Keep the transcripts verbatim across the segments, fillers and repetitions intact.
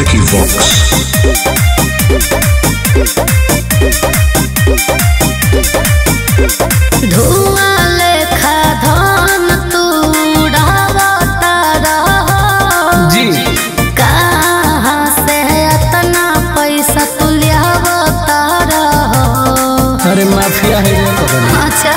Vicky Vox. धुआं लेखा धन तू उड़ावता रहो जी, कहाँ से इतना पैसा तू लियावता रहो। अरे माफिया है ये तो बनी। अच्छा,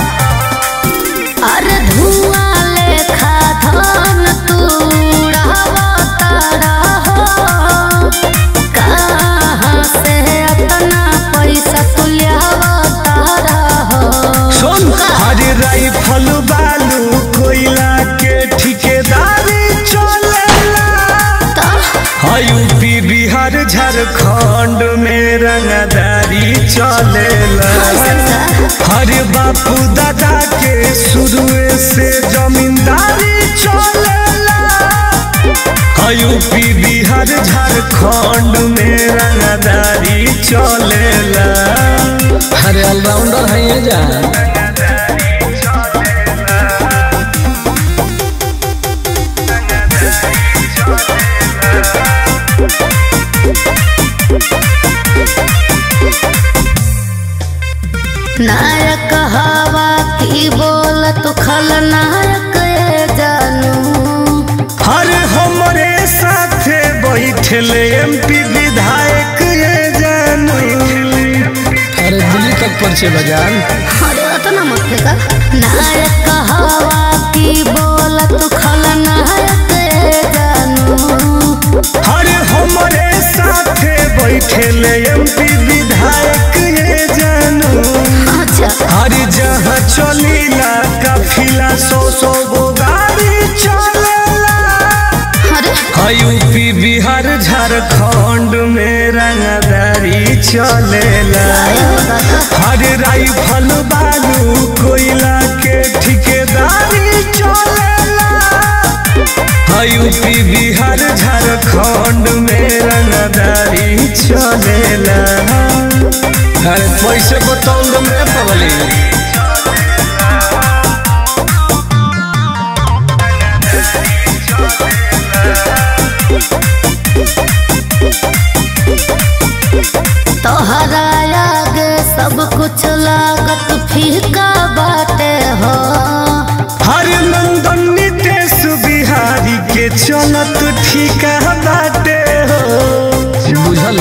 अरे धुआं लेखा धन तू उड़ावता रहो, कहाँ से इतना पैसा तू लियावता रहो। सुन, हरे राइफल बालू कोयला के ठिकेदारी चलेला। यूपी बिहार झारखंड में रंगदारी चलेला। हरे बापू दादा के शुरू से जमींदारी चलेला। यूपी बिहार झारखंड में रंगदारी चलेला। अरे ऑलराउंडर है ये जान। नायक हवा की बोल तू खलनायक जानू। हर हमरे साथे बैठले एमपी विधायक ये जानू। अरे दिल्ली तक पर्चे बजान। अरे उतना मत फेंका। नायक हवा की बोल तू खलनायक जानू। हर हमरे साथे बैठले एमपी विधायक ये जानू। हर जहाँ चलीला काफिला सौ सौ गो गाड़ी चलेला। यूपी बिहार झारखंड में रंगदारी चलेला। हर राइफल बालू कोयला के ठिकेदारी चलेला। यूपी बिहार झारखंड में रंगदारी चलेला। अरे पैसे बताओ मेरे पगली। तोहरा आगे सब कुछ लागत फीका बाटे हो। हर नंदन नितेश बिहारी के चलत ठीका बाटे हो। बुझल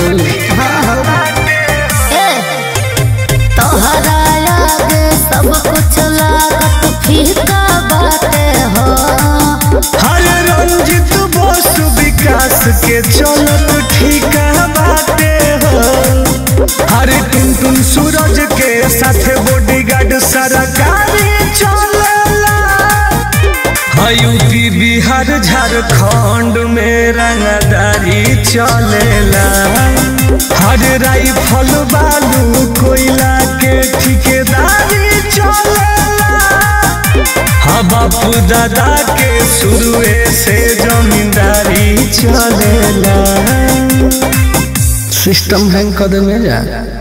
तोहरा आगे सब कुछ लागत फीका बाटे हो। हर रंजित बोस विकास के चलत ठीका बाटे हो। हर टुन टुन सूरज के साथ बॉडीगार्ड सरकारी चलेला। यूपी बिहार झारखंड में रंगदारी चलेला। हर राइफल बालू कोयला के ठिकेदारी चलेला। हाँ बापू दादा के शुरू से जमींदारी चलेला। सिस्टम हैंग कर दे में जा।